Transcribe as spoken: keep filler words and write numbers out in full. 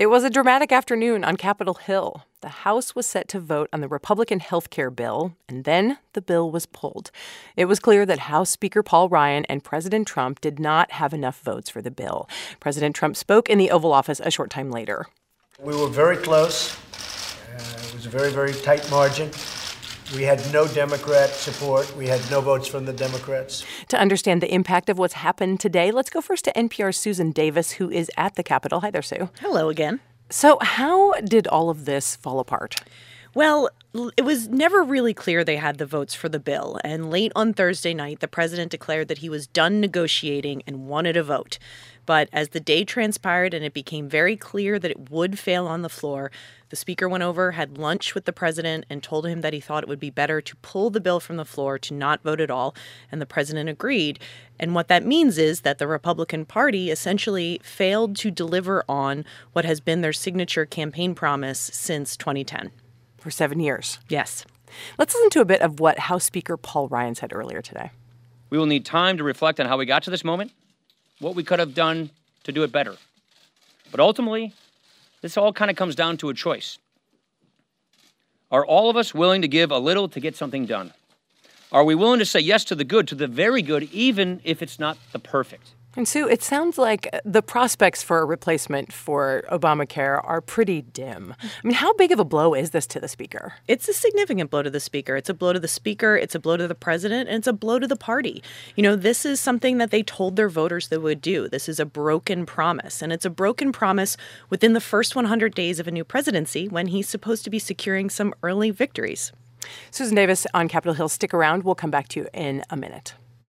It was a dramatic afternoon on Capitol Hill. The House was set to vote on the Republican health care bill, and then the bill was pulled. It was clear that House Speaker Paul Ryan and President Trump did not have enough votes for the bill. President Trump spoke in the Oval Office a short time later. We were very close. Uh, it was a very, very tight margin. We had no Democrat support. We had no votes from the Democrats. To understand the impact of what's happened today, let's go first to N P R's Susan Davis, who is at the Capitol. Hi there, Sue. Hello again. So how did all of this fall apart? Well, it was never really clear they had the votes for the bill. And late on Thursday night, the president declared that he was done negotiating and wanted a vote. But as the day transpired and it became very clear that it would fail on the floor, the speaker went over, had lunch with the president, and told him that he thought it would be better to pull the bill from the floor, to not vote at all. And the president agreed. And what that means is that the Republican Party essentially failed to deliver on what has been their signature campaign promise since twenty ten. For seven years. Yes. Let's listen to a bit of what House Speaker Paul Ryan said earlier today. We will need time to reflect on how we got to this moment, what we could have done to do it better. But ultimately, this all kind of comes down to a choice. Are all of us willing to give a little to get something done? Are we willing to say yes to the good, to the very good, even if it's not the perfect? And Sue, it sounds like the prospects for a replacement for Obamacare are pretty dim. I mean, how big of a blow is this to the speaker? It's a significant blow to the speaker. It's a blow to the speaker. It's a blow to the president. And it's a blow to the party. You know, this is something that they told their voters they would do. This is a broken promise. And it's a broken promise within the first one hundred days of a new presidency when he's supposed to be securing some early victories. Susan Davis on Capitol Hill. Stick around. We'll come back to you in a minute.